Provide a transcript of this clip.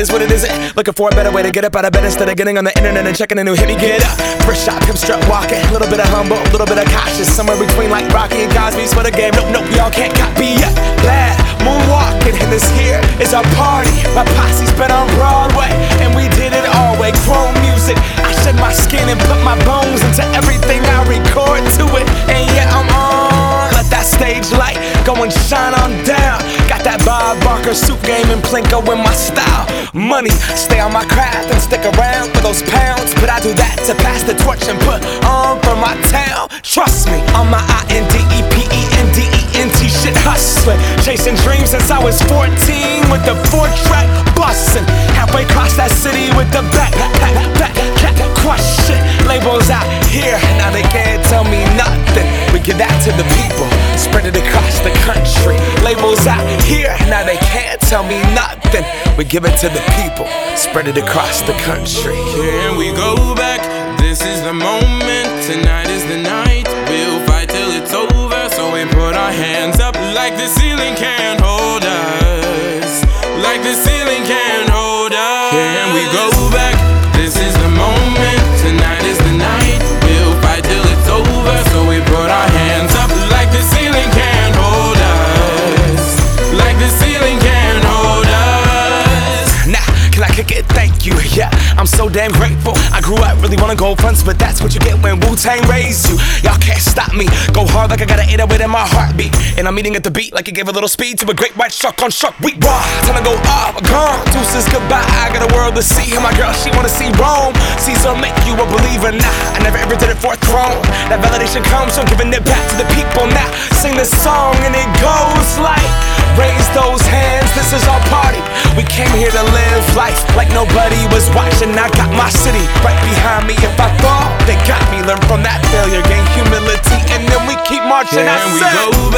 is what it isn't. Looking for a better way to get up out of bed instead of getting on the internet and checking a new hit. Me get up, first shot, come strut walking. A little bit of humble, a little bit of cautious. Somewhere between like Rocky and Cosby's for the game. Nope, y'all can't copy yet. Glad moonwalking, and this here is our party. My posse's been on Broadway, and we did it all way. Chrome music, I shed my skin and put my bones into everything I record to it. And yeah, I'm on. Let that stage light go and shine on down. Got that Bob Barker suit game and Plinko in my style. Money, stay on my craft and stick around for those pounds. But I do that to pass the torch and put on for my town. Trust me, on my INDEPENDENT shit hustling. Chasing dreams since I was 14 with the 4-track bustin'. Halfway across that city with the back question. Labels out here, now they can't tell me nothing. We give that to the people, spread it across the country. Labels out here, now they can't tell me nothing. We give it to the people, spread it across the country. Can we go back? This is the moment, tonight is the night. We'll fight till it's over, so we put our hands up like the ceiling can't hold us. Like the ceiling can't hold us. Can we go back? This is the moment, tonight is the night. We'll fight till it's over, so we put our hands up like the ceiling can't hold us. Like the ceiling can't hold us. Nah, can I kick it? Thank you, yeah, I'm so damn grateful. I grew up really wanna go fronts, but that's what you get when Wu-Tang raised you. Y'all can't stop me, go hard like I got an 808 in my heartbeat. And I'm eating at the beat like it gave a little speed to a great white shark on Shark Week. Raw, time to go off, gone, deuces goodbye. I got a world to see, and my girl, she wanna see Rome. Caesar make you a believer, nah, I never ever did it for a throne. That validation comes from giving it back to the people. Now, sing this song and it goes like, raise those hands, this is our party. We came here to live life like nobody was watching. I got my city right behind me. If I fall, they got me. Learn from that failure, gain humility, and then we keep marching. Can we go